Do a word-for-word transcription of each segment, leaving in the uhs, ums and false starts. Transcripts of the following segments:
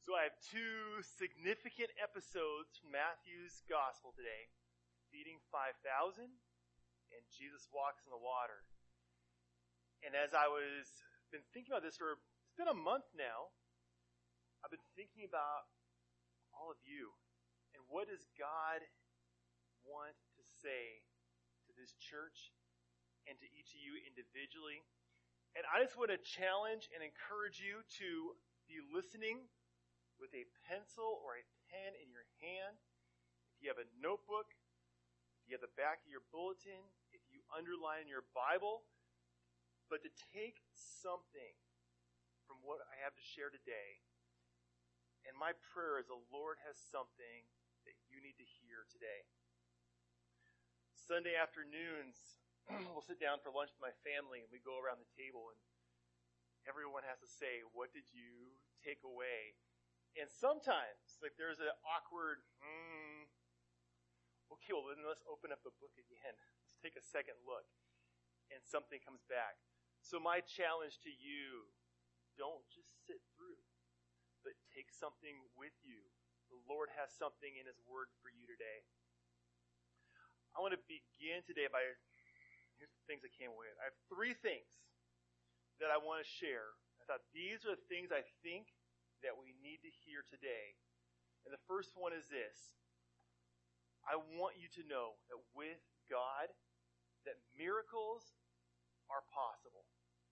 So I have two significant episodes from Matthew's Gospel today, feeding five thousand and Jesus walks in the water. And as I was been thinking about this for, it's been a month now, I've been thinking about all of you and what does God want to say to this church and to each of you individually. And I just want to challenge and encourage you to be listening with a pencil or a pen in your hand. If you have a notebook, if you have the back of your bulletin, if you underline your Bible, but to take something from what I have to share today. And my prayer is the Lord has something that you need to hear today. Sunday afternoons, we'll sit down for lunch with my family and we go around the table and everyone has to say, what did you take away? And sometimes, like there's an awkward, mm, okay, well then let's open up the book again. Let's take a second look. And something comes back. So my challenge to you, don't just sit through, but take something with you. The Lord has something in His Word for you today. I want to begin today by, here's the things I came away with. I have three things that I want to share. I thought these are the things I think that we need to hear today. And the first one is this. I want you to know that with God, that miracles are possible.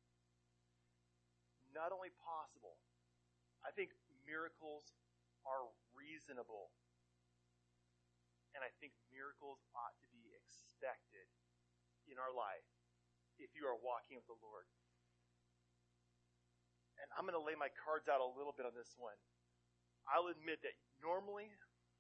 Not only possible, I think miracles are reasonable. And I think miracles ought to be expected in our life if you are walking with the Lord. And I'm going to lay my cards out a little bit on this one. I'll admit that normally,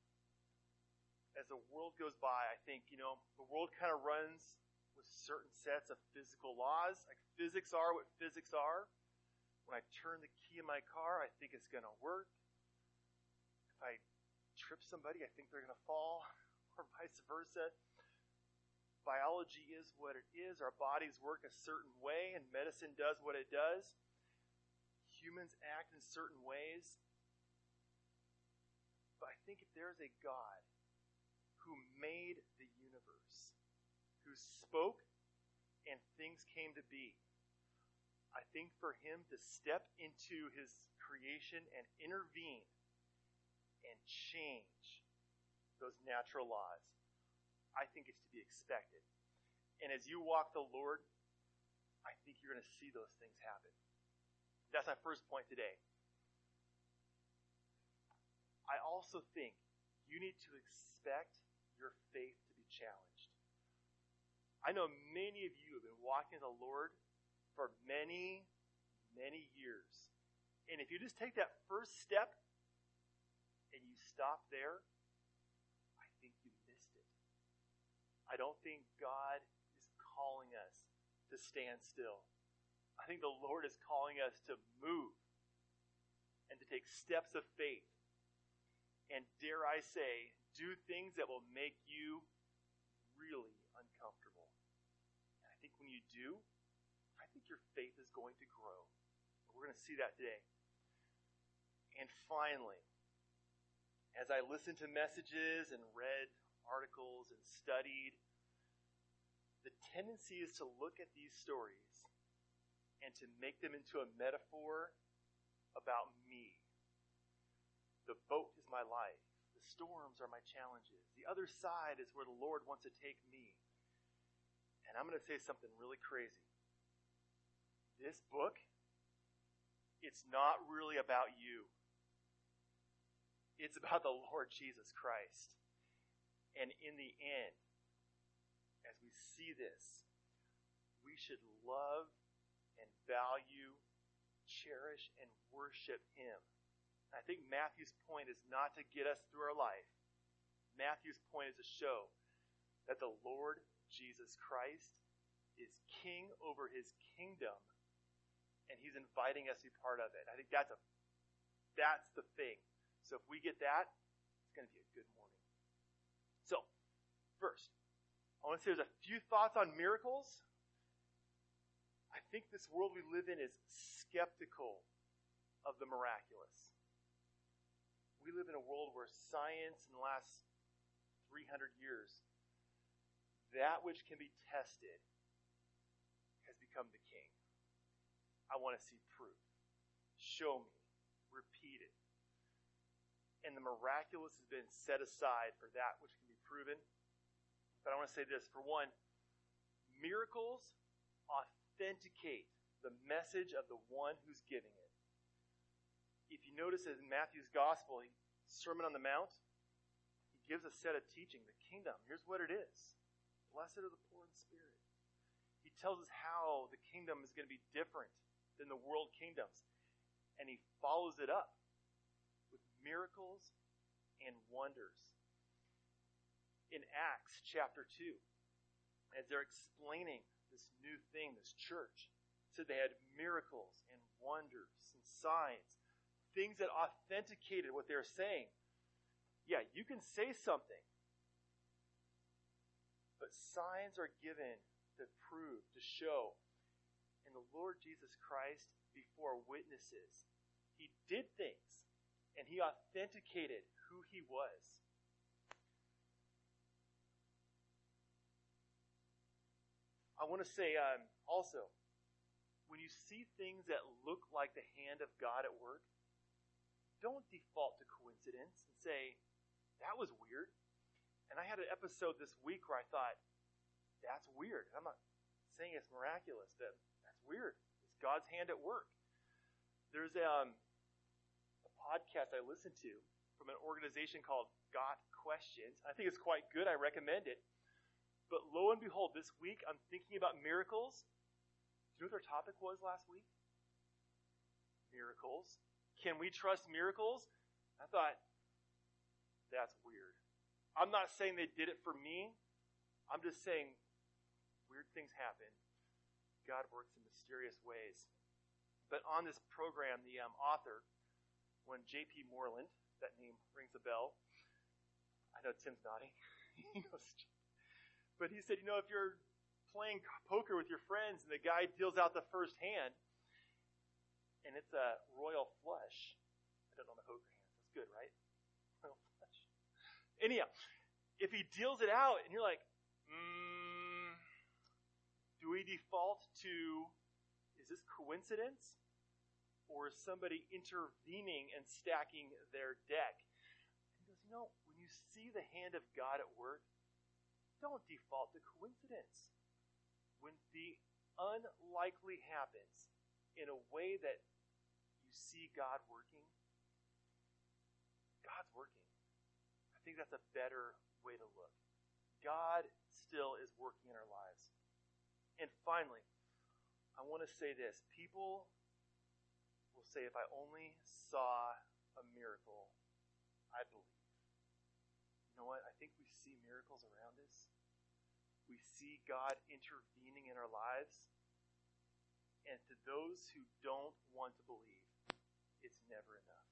as the world goes by, I think, you know, the world kind of runs with certain sets of physical laws. Like physics are what physics are. When I turn the key in my car, I think it's going to work. If I trip somebody, I think they're going to fall, or vice versa. Biology is what it is. Our bodies work a certain way, and medicine does what it does. Humans act in certain ways. But I think if there's a God who made the universe, who spoke and things came to be, I think for Him to step into His creation and intervene and change those natural laws, I think it's to be expected. And as you walk the Lord, I think you're going to see those things happen. That's my first point today. I also think you need to expect your faith to be challenged. I know many of you have been walking with the Lord for many, many years. And if you just take that first step and you stop there, I think you missed it. I don't think God is calling us to stand still. I think the Lord is calling us to move and to take steps of faith. And dare I say, do things that will make you really uncomfortable. And I think when you do, I think your faith is going to grow. We're going to see that today. And finally, as I listened to messages and read articles and studied, the tendency is to look at these stories and to make them into a metaphor about me. The boat is my life. The storms are my challenges. The other side is where the Lord wants to take me. And I'm going to say something really crazy. This book, it's not really about you. It's about the Lord Jesus Christ. And in the end, as we see this, we should love and value, cherish, and worship Him. I think Matthew's point is not to get us through our life. Matthew's point is to show that the Lord Jesus Christ is king over His kingdom, and He's inviting us to be part of it. I think that's a that's the thing. So if we get that, it's going to be a good morning. So, first, I want to say there's a few thoughts on miracles. I think this world we live in is skeptical of the miraculous. live in a world where science in the last three hundred years, that which can be tested has become the king. I want to see proof. Show me. Repeat it. And the miraculous has been set aside for that which can be proven. But I want to say this. For one, miracles authenticate the message of the one who's giving it. If you notice in Matthew's Gospel, Sermon on the Mount, he gives a set of teaching, the kingdom. Here's what it is. Blessed are the poor in spirit. He tells us how the kingdom is going to be different than the world kingdoms. And he follows it up with miracles and wonders. In Acts chapter two, as they're explaining this new thing, this church, so they had miracles and wonders and signs, things that authenticated what they were saying. Yeah, you can say something, but signs are given to prove, to show. And the Lord Jesus Christ, before witnesses, he did things, and he authenticated who he was. I want to say um, also, when you see things that look like the hand of God at work, don't default to coincidence and say, that was weird. And I had an episode this week where I thought, that's weird. I'm not saying it's miraculous, but that's weird. It's God's hand at work. There's um, a podcast I listened to from an organization called Got Questions. I think it's quite good. I recommend it. But lo and behold, this week I'm thinking about miracles. Do you know what their topic was last week? Miracles. Can we trust miracles? I thought, that's weird. I'm not saying they did it for me. I'm just saying weird things happen. God works in mysterious ways. But on this program, the um, author, when J P Moreland, that name rings a bell. I know Tim's nodding. He knows. But he said, you know, if you're playing poker with your friends and the guy deals out the first hand, and it's a royal flush. I don't know the poker hands. That's good, right? Royal flush. Anyhow, if he deals it out and you're like, mm, do we default to, is this coincidence? Or is somebody intervening and stacking their deck? And he goes, you know, when you see the hand of God at work, don't default to coincidence. When the unlikely happens in a way that you see God working, God's working. I think that's a better way to look. God still is working in our lives. And finally, I want to say this. People will say, if I only saw a miracle, I believe. You know what? I think we see miracles around us. We see God intervening in our lives. And to those who don't want to believe, it's never enough.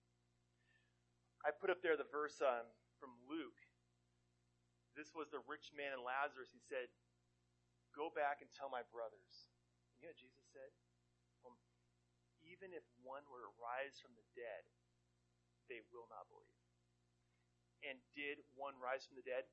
I put up there the verse um, from Luke. This was the rich man and Lazarus. He said, go back and tell my brothers. You know what Jesus said? Um, Even if one were to rise from the dead, they will not believe. And did one rise from the dead?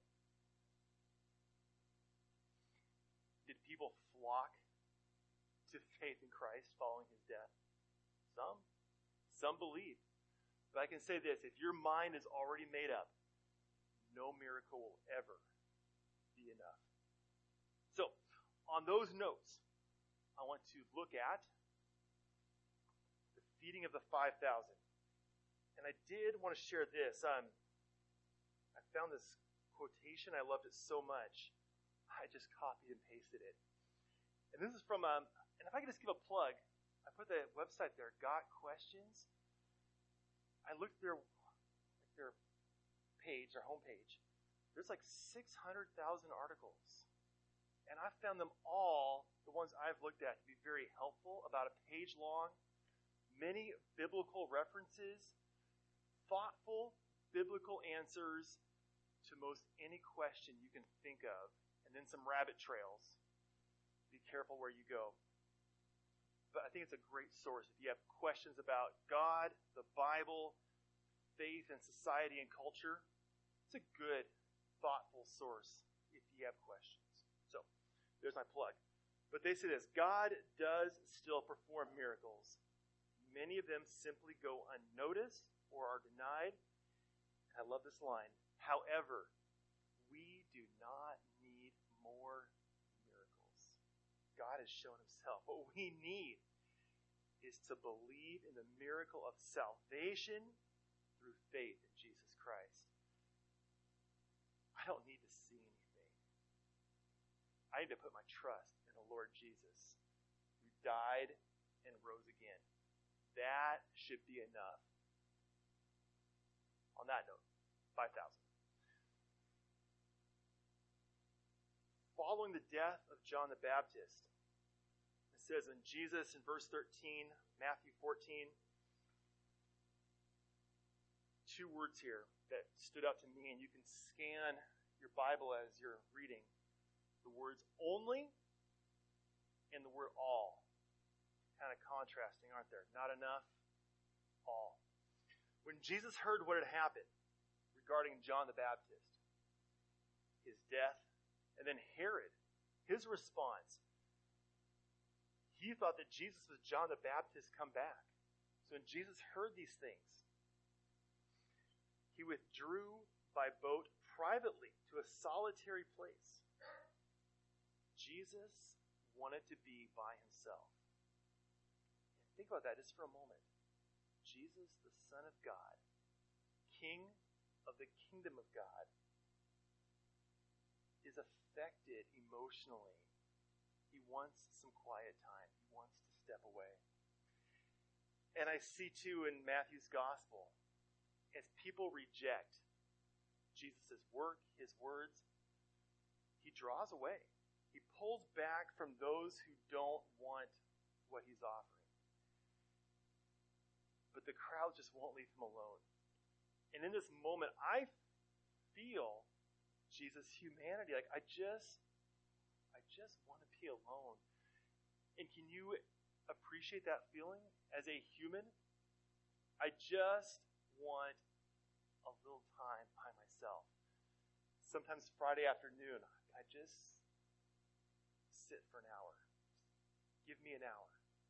Did people flock to faith in Christ following his death? Some. Some believe. But I can say this, if your mind is already made up, no miracle will ever be enough. So, on those notes, I want to look at the feeding of the five thousand. And I did want to share this. Um, I found this quotation. I loved it so much. I just copied and pasted it. And this is from, um, and if I could just give a plug, I put the website there, Got Questions. I looked at their, their page, their homepage. There's like six hundred thousand articles. And I found them all, the ones I've looked at, to be very helpful, about a page long. Many biblical references, thoughtful biblical answers to most any question you can think of, and then some rabbit trails. Be careful where you go. But I think it's a great source. If you have questions about God, the Bible, faith and society and culture, it's a good, thoughtful source if you have questions. So, there's my plug. But they say this: God does still perform miracles. Many of them simply go unnoticed or are denied. I love this line. However, we do not need more miracles. God has shown himself. What we need is to believe in the miracle of salvation through faith in Jesus Christ. I don't need to see anything. I need to put my trust in the Lord Jesus, who died and rose again. That should be enough. On that note, five thousand. Following the death of John the Baptist, it says in Jesus in verse thirteen, Matthew fourteen, two words here that stood out to me, and you can scan your Bible as you're reading. The words only and the word all. Kind of contrasting, aren't there? Not enough, all. When Jesus heard what had happened regarding John the Baptist, his death, and then Herod, his response, he thought that Jesus was John the Baptist come back. So when Jesus heard these things, he withdrew by boat privately to a solitary place. Jesus wanted to be by himself. Think about that just for a moment. Jesus, the Son of God, King of the kingdom of God, is affected emotionally. He wants some quiet time. He wants to step away. And I see too in Matthew's gospel, as people reject Jesus' work, his words, he draws away. He pulls back from those who don't want what he's offering. But the crowd just won't leave him alone. And in this moment, I feel Jesus' humanity. Like, I just, I just want to be alone. And can you appreciate that feeling as a human? I just want a little time by myself. Sometimes Friday afternoon, I just sit for an hour. Give me an hour.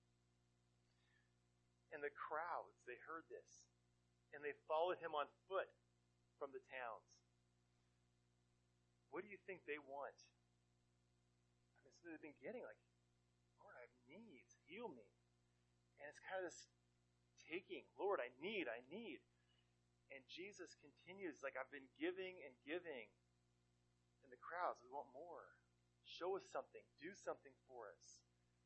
And the crowds, they heard this. And they followed him on foot from the towns. What do you think they want? I mean, so they've been getting like, Lord, I have needs. Heal me. And it's kind of this taking. Lord, I need, I need. And Jesus continues, like, I've been giving and giving. And the crowds, we want more. Show us something. Do something for us.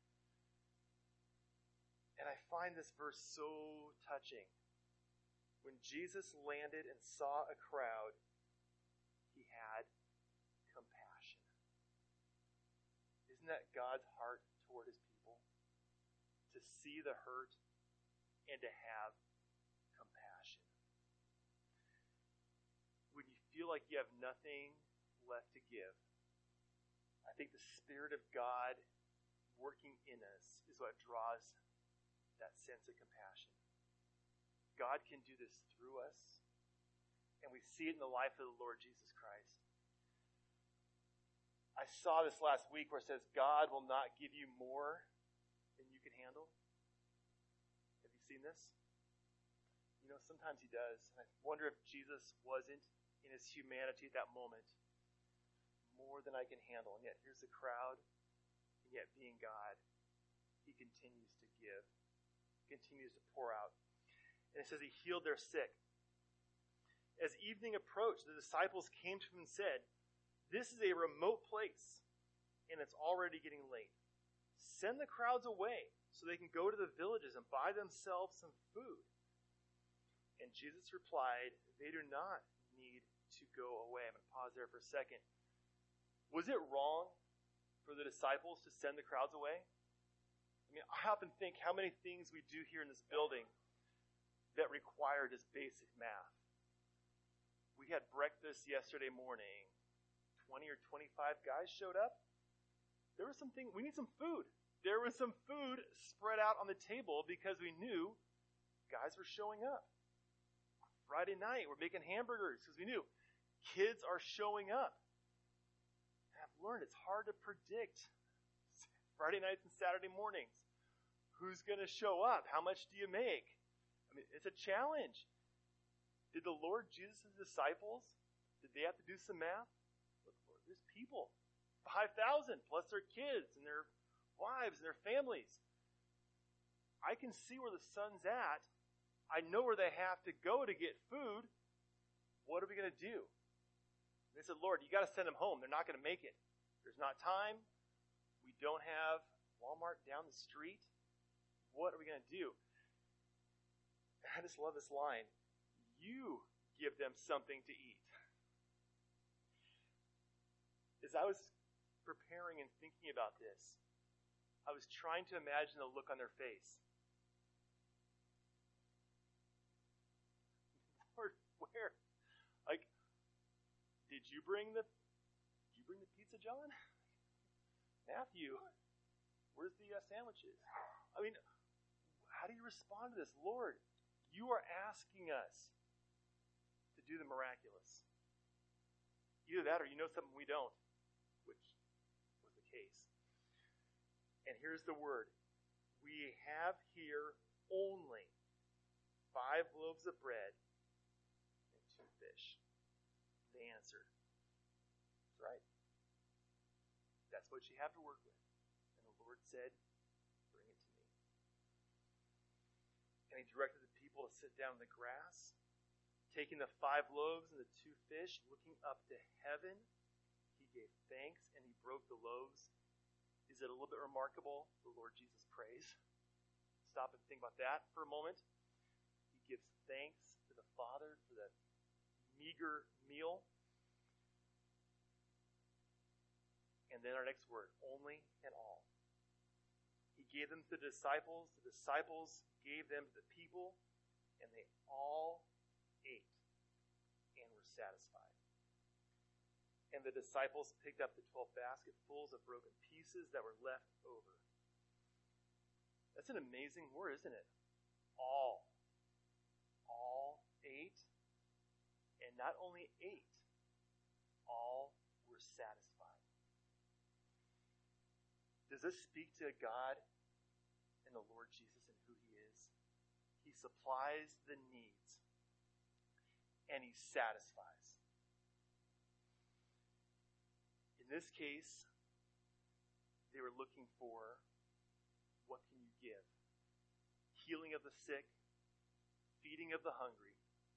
And I find this verse so touching. When Jesus landed and saw a crowd, he had compassion. Isn't that God's heart toward his people? To see the hurt and to have compassion. When you feel like you have nothing left to give, I think the Spirit of God working in us is what draws that sense of compassion. God can do this through us, and we see it in the life of the Lord Jesus Christ. I saw this last week where it says, God will not give you more than you can handle. Have you seen this? You know, sometimes he does. And I wonder if Jesus wasn't, in his humanity at that moment, more than I can handle. And yet here's the crowd, and yet being God, he continues to give. Continues to pour out. And it says he healed their sick. As evening approached, the disciples came to him and said, this is a remote place, and it's already getting late. Send the crowds away so they can go to the villages and buy themselves some food. And Jesus replied, they do not need to go away. I'm going to pause there for a second. Was it wrong for the disciples to send the crowds away? I mean, I often think how many things we do here in this building that require just basic math. We had breakfast yesterday morning. twenty or twenty-five guys showed up. There was some things, we need some food. There was some food spread out on the table because we knew guys were showing up. Friday night, we're making hamburgers because we knew kids are showing up. And I've learned it's hard to predict Friday nights and Saturday mornings. Who's going to show up? How much do you make? I mean, it's a challenge. Did the Lord Jesus' disciples, did they have to do some math? Look, Lord, there's people. five thousand plus their kids and their wives and their families. I can see where the sun's at. I know where they have to go to get food. What are we going to do? They said, Lord, you got to send them home. They're not going to make it. There's not time. We don't have Walmart down the street. What are we going to do? I just love this line. You give them something to eat. As I was preparing and thinking about this, I was trying to imagine the look on their face. Lord, where? Like, did you bring the did you bring the pizza, John? Matthew, where's the uh, sandwiches? I mean, how do you respond to this? Lord, you are asking us to do the miraculous. Either that or you know something we don't, which was the case. And here's the word. We have here only five loaves of bread and two fish. They answered. That's right. That's what you have to work with. And the Lord said, bring it to me. And he directed the people to sit down in the grass. Taking the five loaves and the two fish, looking up to heaven, he gave thanks and he broke the loaves. Is it a little bit remarkable? The Lord Jesus prays. Stop and think about that for a moment. He gives thanks to the Father for that meager meal. And then our next word, only and all. He gave them to the disciples. The disciples gave them to the people. And they all ate and were satisfied. And the disciples picked up the twelve basketfuls of broken pieces that were left over. That's an amazing word, isn't it? All. All ate. And not only ate, all were satisfied. Does this speak to God and the Lord Jesus and who he is? He supplies the needs. And he satisfies. In this case, they were looking for, what can you give? Healing of the sick, feeding of the hungry.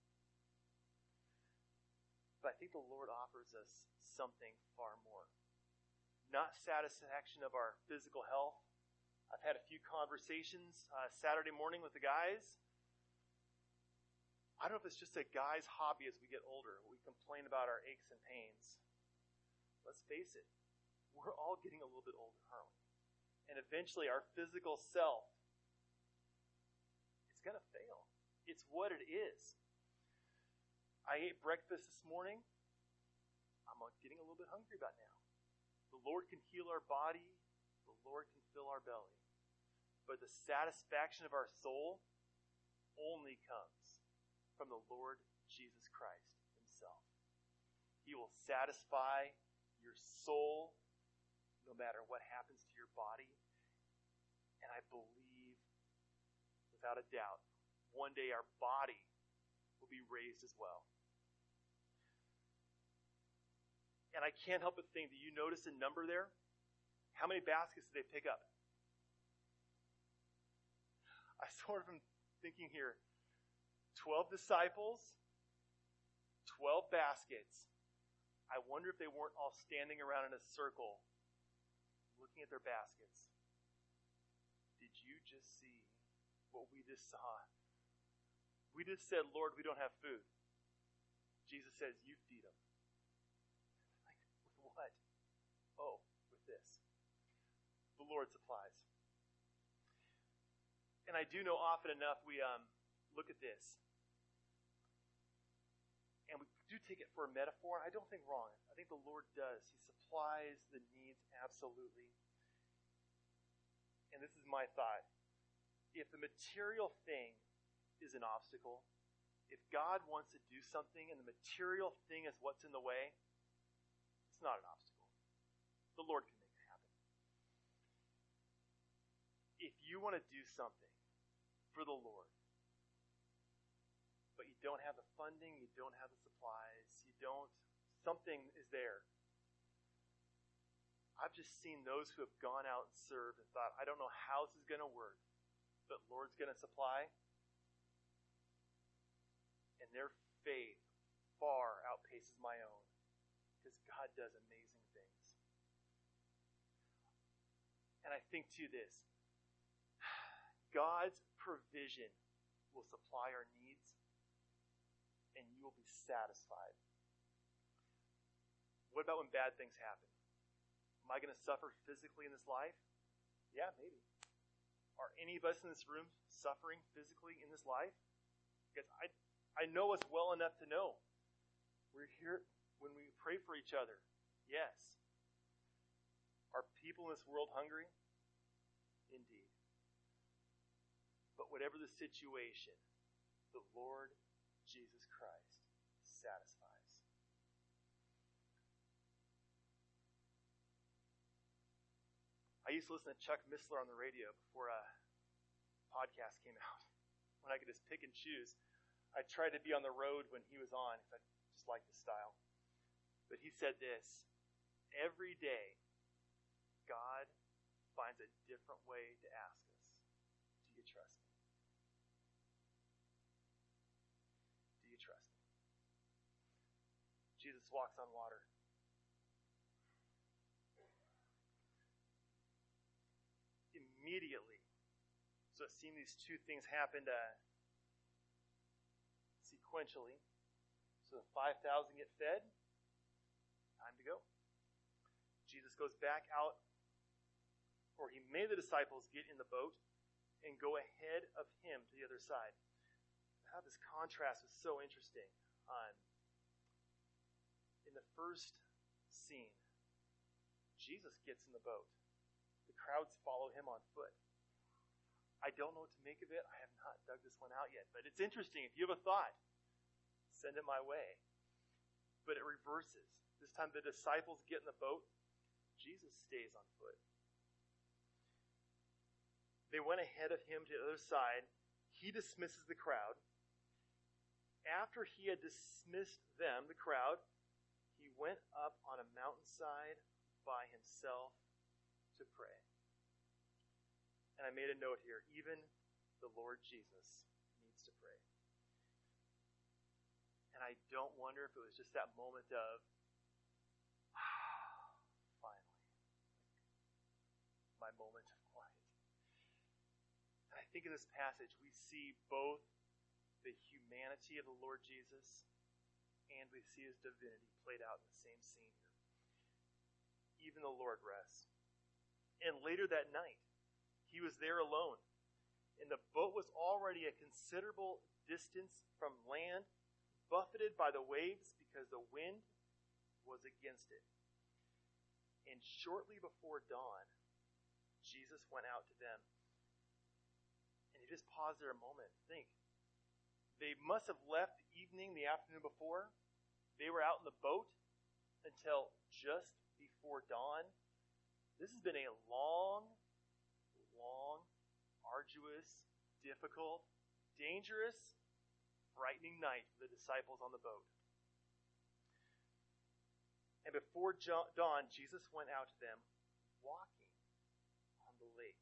But I think the Lord offers us something far more. Not satisfaction of our physical health. I've had a few conversations uh, Saturday morning with the guys. I don't know if it's just a guy's hobby as we get older. We complain about our aches and pains. Let's face it, we're all getting a little bit older, aren't we? And eventually our physical self, it's going to fail. It's what it is. I ate breakfast this morning. I'm getting a little bit hungry about now. The Lord can heal our body. The Lord can fill our belly. But the satisfaction of our soul only comes from the Lord Jesus Christ himself. He will satisfy your soul no matter what happens to your body. And I believe, without a doubt, one day our body will be raised as well. And I can't help but think, do you notice a number there? How many baskets did they pick up? I sort of am thinking here, twelve disciples, twelve baskets. I wonder if they weren't all standing around in a circle looking at their baskets. Did you just see what we just saw? We just said, Lord, we don't have food. Jesus says, you feed them. Like, with what? Oh, with this. The Lord supplies. And I do know often enough we um, look at this. And we do take it for a metaphor. I don't think wrong. I think the Lord does. He supplies the needs absolutely. And this is my thought. If the material thing is an obstacle, If God wants to do something and the material thing is what's in the way, it's not an obstacle. The Lord can make it happen. If you want to do something for the Lord, but you don't have the funding, you don't have the supplies, you don't, something is there. I've just seen those who have gone out and served and thought, I don't know how this is going to work, but Lord's going to supply. And their faith far outpaces my own, because God does amazing things. And I think too this, God's provision will supply our needs, and you will be satisfied. What about when bad things happen? Am I going to suffer physically in this life? Yeah, maybe. Are any of us in this room suffering physically in this life? Because I I know us well enough to know. We're here when we pray for each other. Yes. Are people in this world hungry? Indeed. But whatever the situation, the Lord Jesus Christ satisfies. I used to listen to Chuck Missler on the radio before a podcast came out, when I could just pick and choose. I tried to be on the road when he was on, because I just liked his style. But he said this, every day, God finds a different way to ask us, do you trust me? Do you trust me? Jesus walks on water. Immediately, so seeing these two things happen uh, sequentially. So the five thousand get fed, time to go. Jesus goes back out, or he made the disciples get in the boat and go ahead of him to the other side. How this contrast is so interesting. Um, in the first scene, Jesus gets in the boat. The crowds follow him on foot. I don't know what to make of it. I have not dug this one out yet. But it's interesting. If you have a thought, send it my way. But it reverses. This time the disciples get in the boat. Jesus stays on foot. They went ahead of him to the other side. He dismisses the crowd. After he had dismissed them, the crowd, he went up on a mountainside by himself to pray. And I made a note here, even the Lord Jesus needs to pray. And I don't wonder if it was just that moment of, ah, finally, my moment of quiet. And I think in this passage we see both the humanity of the Lord Jesus and we see his divinity played out in the same scene here. Even the Lord rests. And later that night, he was there alone. And the boat was already a considerable distance from land, buffeted by the waves because the wind was against it. And shortly before dawn, Jesus went out to them. And you just pause there a moment and think. They must have left the evening, the afternoon before. They were out in the boat until just before dawn. This has been a long, long, arduous, difficult, dangerous, frightening night for the disciples on the boat. And before dawn, Jesus went out to them walking on the lake.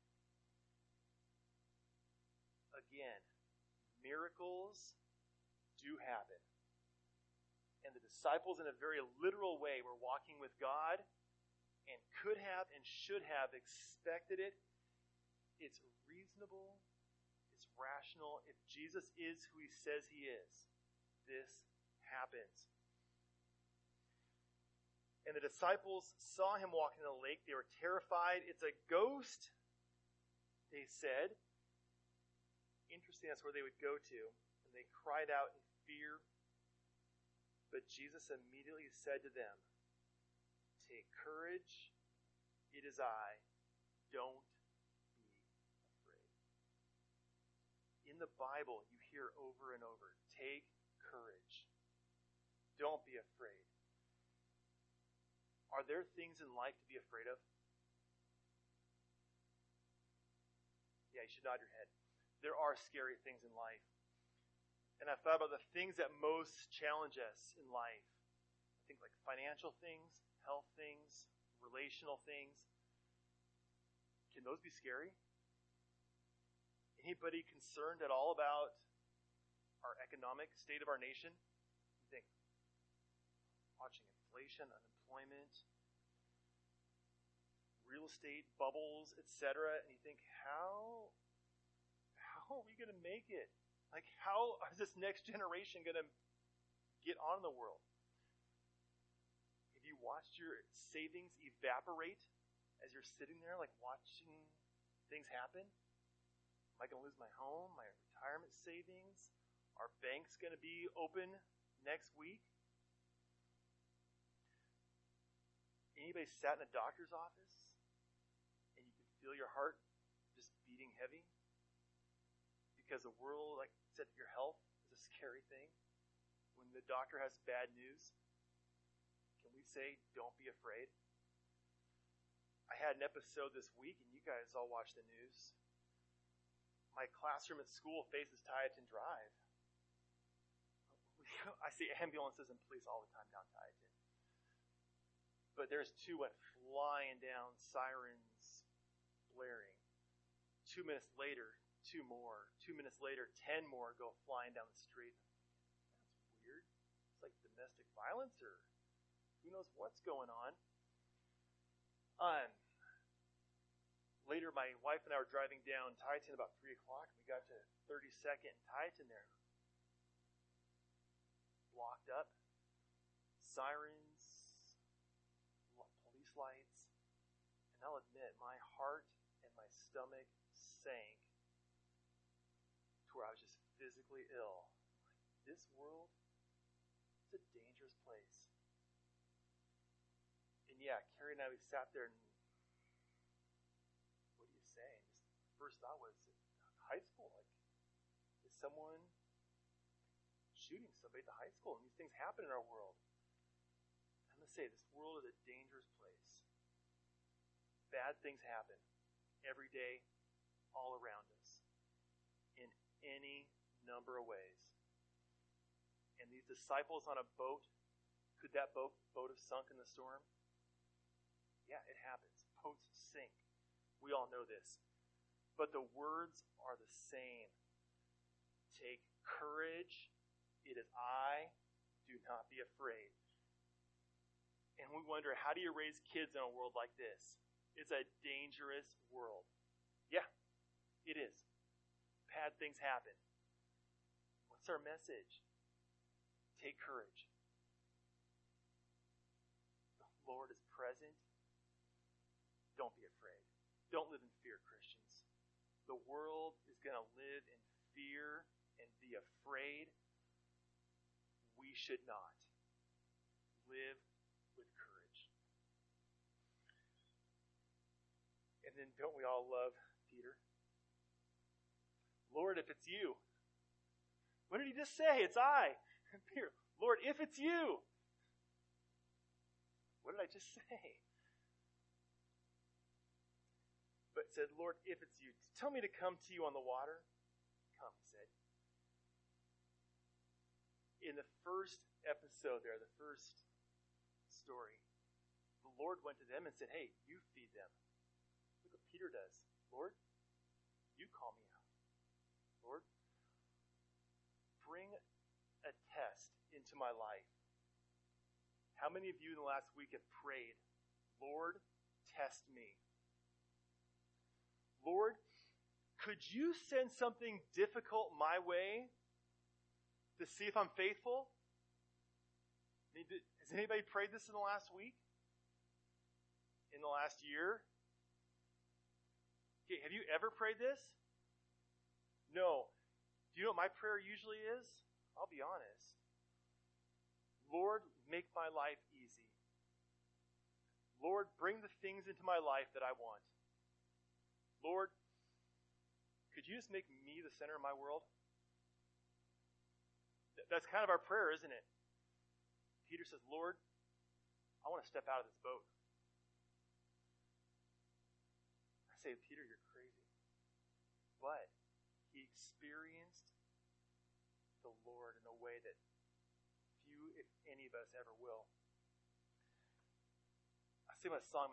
Again, miracles do happen. And the disciples, in a very literal way, were walking with God and could have and should have expected it. It's reasonable. It's rational. If Jesus is who he says he is, this happens. And the disciples saw him walking in the lake. They were terrified. It's a ghost, they said. Interesting, that's where they would go to. And they cried out in fear. But Jesus immediately said to them, "Take courage, it is I, don't be afraid." In the Bible, you hear over and over, take courage. Don't be afraid. Are there things in life to be afraid of? Yeah, you should nod your head. There are scary things in life. And I've thought about the things that most challenge us in life. I think like financial things, health things, relational things. Can those be scary? Anybody concerned at all about our economic state of our nation? You think, watching inflation, unemployment, real estate bubbles, et cetera, and you think, how, how are we going to make it? Like, how is this next generation going to get on in the world? Have you watched your savings evaporate as you're sitting there, like watching things happen? Am I going to lose my home, my retirement savings? Are banks going to be open next week? Anybody sat in a doctor's office and you can feel your heart just beating heavy? Because the world, like I said, your health is a scary thing. When the doctor has bad news, can we say, don't be afraid? I had an episode this week, and you guys all watch the news. My classroom at school faces Tieton Drive. I see ambulances and police all the time down Tieton. But there's two went flying down, sirens blaring. Two minutes later, two more. Two minutes later, ten more go flying down the street. That's weird. It's like domestic violence, or who knows what's going on. Um, later, my wife and I were driving down Tieton about three o'clock. We got to thirty-second and Tieton there. Blocked up. Sirens. Police lights. And I'll admit, my heart and my stomach sank to where I was just physically ill. Like, this world is a dangerous place. And yeah, Carrie and I, we sat there and what do you say? And just first thought was, high school, like, is someone shooting somebody at the high school? And these things happen in our world. I'm going to say, this world is a dangerous place. Bad things happen every day, all around us, in any number of ways. And these disciples on a boat, could that boat, boat have sunk in the storm? Yeah, it happens. Boats sink. We all know this. But the words are the same. Take courage. It is I. Do not be afraid. And we wonder, how do you raise kids in a world like this? It's a dangerous world. Yeah, it is. Bad things happen. What's our message? Take courage. The Lord is present. Don't be afraid. Don't live in fear, Christians. The world is going to live in fear and be afraid. We should not. Live with courage. And then don't we all love Peter? Lord, if it's you. What did he just say? It's I. Peter, Lord, if it's you. What did I just say? But said, Lord, if it's you, tell me to come to you on the water. Come, he said. In the first episode there, the first story, the Lord went to them and said, hey, you feed them. Look what Peter does. Lord, you call me out. Lord, bring a test into my life. How many of you in the last week have prayed, Lord, test me? Lord, could you send something difficult my way to see if I'm faithful? Has anybody prayed this in the last week? In the last year? Okay, have you ever prayed this? No. Do you know what my prayer usually is? I'll be honest. Lord, make my life easy. Lord, bring the things into my life that I want. Lord, could you just make me the center of my world? that's kind of our prayer, isn't it? Peter says, Lord, I want to step out of this boat. I say, Peter, you're crazy. But he experienced the Lord in a way that few, if any of us, ever will. I sing my song,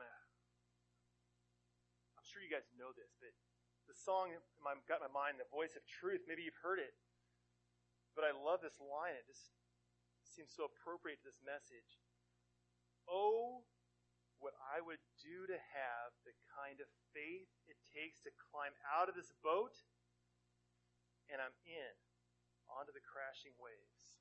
I'm sure you guys know this, but the song I've got in my mind, The Voice of Truth, maybe you've heard it, but I love this line. It just seems so appropriate to this message. Oh, what I would do to have the kind of faith it takes to climb out of this boat, and I'm in, onto the crashing waves.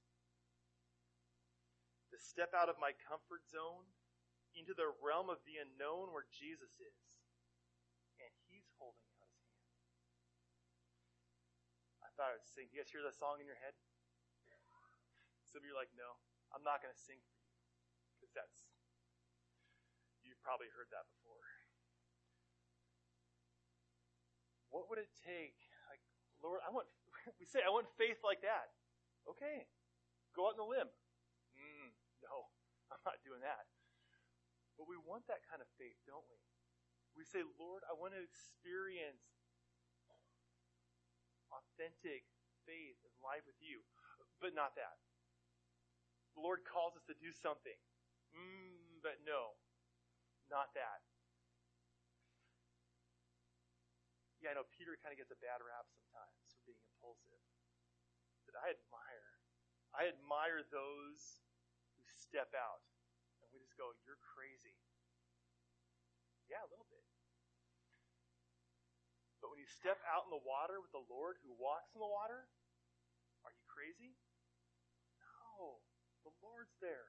To step out of my comfort zone into the realm of the unknown where Jesus is, and he's holding out his hand. I thought I would sing. Do you guys hear that song in your head? Some of you are like, no, I'm not going to sing for you, because that's, you've probably heard that before. What would it take? Like, Lord, I want, we say, I want faith like that. Okay, go out on a limb. Mm, no, I'm not doing that. But we want that kind of faith, don't we? We say, Lord, I want to experience authentic faith and life with you. But not that. The Lord calls us to do something. Mm, but no, not that. Yeah, I know Peter kind of gets a bad rap sometimes for being impulsive. But I admire. I admire those who step out. And we just go, you're crazy. Yeah, a little bit. But when you step out in the water with the Lord who walks in the water, are you crazy? No. The Lord's there.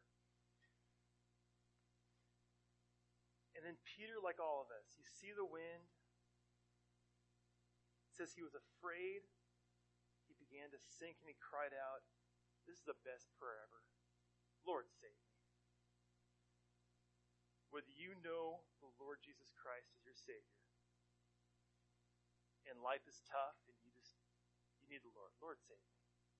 And then Peter, like all of us, you see the wind. It says he was afraid. He began to sink and he cried out, this is the best prayer ever. Lord, save me. Whether you know the Lord Jesus Christ as your Savior, and life is tough, and you just, you need the Lord. Lord, save me.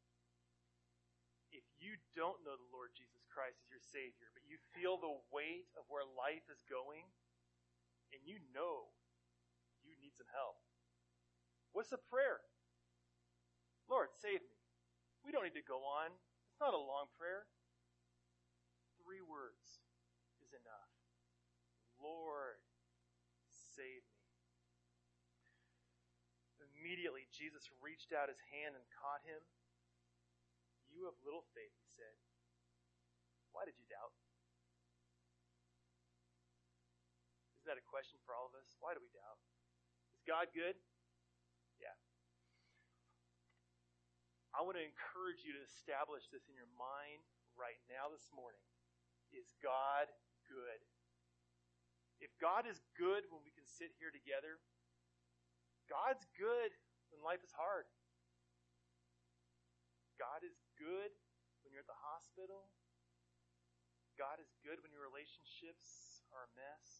If you don't know the Lord Jesus Christ as your Savior, but you feel the weight of where life is going, and you know you need some help, what's the prayer? Lord, save me. We don't need to go on. It's not a long prayer. Three words is enough. Lord, save me. Immediately, Jesus reached out his hand and caught him. You have little faith, he said. Why did you doubt? Isn't that a question for all of us? Why do we doubt? Is God good? Yeah. I want to encourage you to establish this in your mind right now this morning. Is God good? If God is good when we can sit here together, God's good when life is hard. God is good when you're at the hospital. God is good when your relationships are a mess.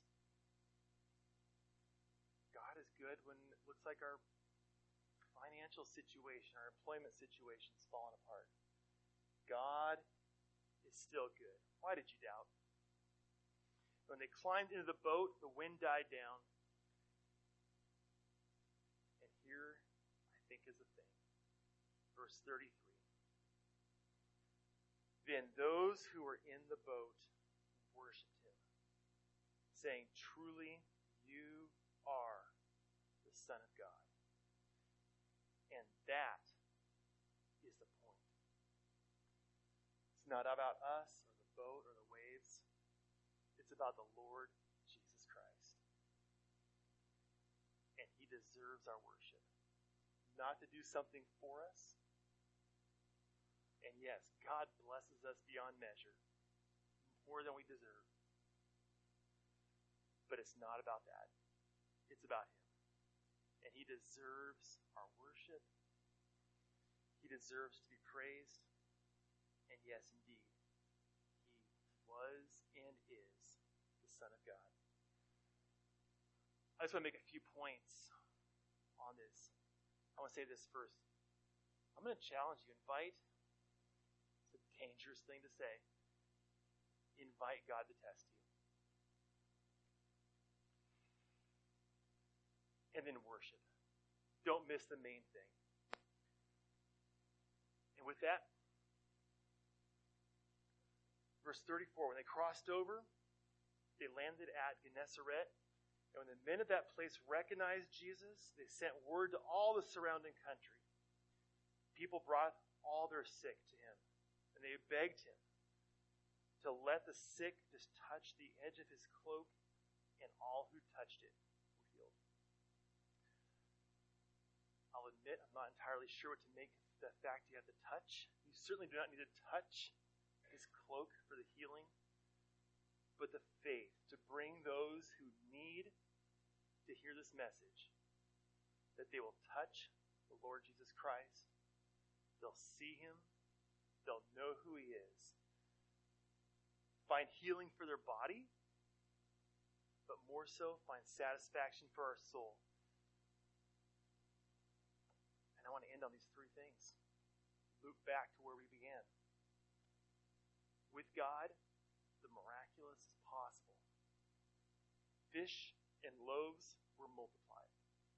God is good when it looks like our financial situation, our employment situation is falling apart. God is still good. Why did you doubt? When they climbed into the boat, the wind died down. And here, I think, is the thing. Verse thirty-three. Then those who were in the boat worshipped him, saying, truly, you are the Son of God. And that is the point. It's not about us or the boat or the waves. It's about the Lord Jesus Christ. And he deserves our worship. Not to do something for us. And yes, God blesses us beyond measure. More than we deserve. But it's not about that. It's about him. And he deserves our worship. He deserves to be praised. And yes, indeed, he was and is the Son of God. I just want to make a few points on this. I want to say this first. I'm going to challenge you. Invite Dangerous thing to say. Invite God to test you. And then worship. Don't miss the main thing. And with that, verse thirty-four, when they crossed over, they landed at Gennesaret. And when the men of that place recognized Jesus, they sent word to all the surrounding country. People brought all their sick to him, and they begged him to let the sick just touch the edge of his cloak, and all who touched it were healed. I'll admit, I'm not entirely sure what to make of the fact you have to touch. You certainly do not need to touch his cloak for the healing, but the faith to bring those who need to hear this message, that they will touch the Lord Jesus Christ, they'll see him, they'll know who he is, find healing for their body, but more so, find satisfaction for our soul. And I want to end on these three things. Loop back to where we began. With God, the miraculous is possible. Fish and loaves were multiplied.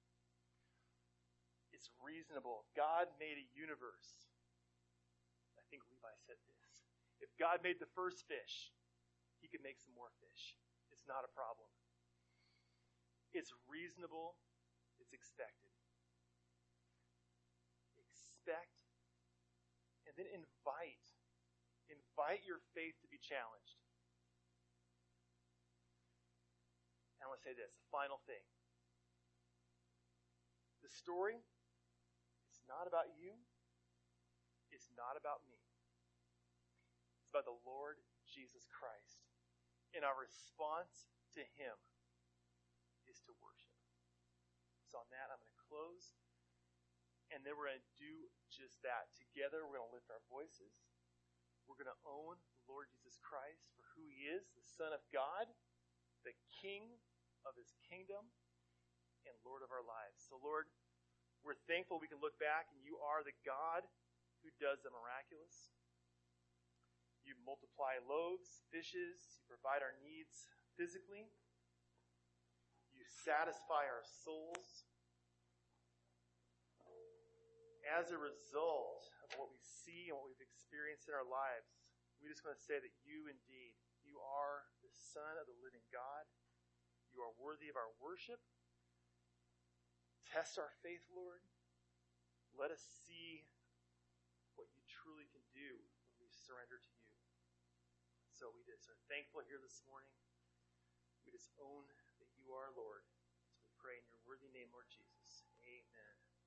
It's reasonable. God made a universe. I think Levi said this. If God made the first fish, he could make some more fish. It's not a problem. It's reasonable. It's expected. Expect and then invite. Invite your faith to be challenged. And I want to say this, the final thing. The story, it's not about you. It's not about me. It's about the Lord Jesus Christ. And our response to him is to worship. So on that, I'm going to close. And then we're going to do just that. Together, we're going to lift our voices. We're going to own the Lord Jesus Christ for who he is, the Son of God, the King of his kingdom, and Lord of our lives. So Lord, we're thankful we can look back and you are the God who does the miraculous. You multiply loaves, fishes, you provide our needs physically. You satisfy our souls. As a result of what we see and what we've experienced in our lives, we just want to say that you indeed, you are the Son of the living God. You are worthy of our worship. Test our faith, Lord. Let us see what you truly can do when we surrender to you. So we just are thankful here this morning. We just own that you are Lord. So we pray in your worthy name, Lord Jesus. Amen.